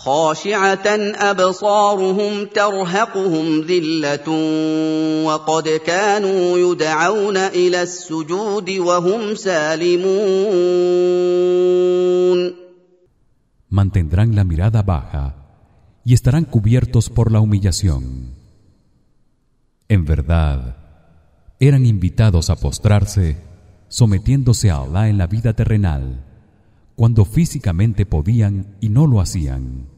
خاشعة أبصارهم ترهقهم ذلة وقد كانوا يدعون إلى السجود وهم سالمون. Mantendrán la mirada baja y estarán cubiertos por la humillación. En verdad, eran invitados a postrarse, sometiéndose a Allah en la vida terrenal, cuando físicamente podían y no lo hacían.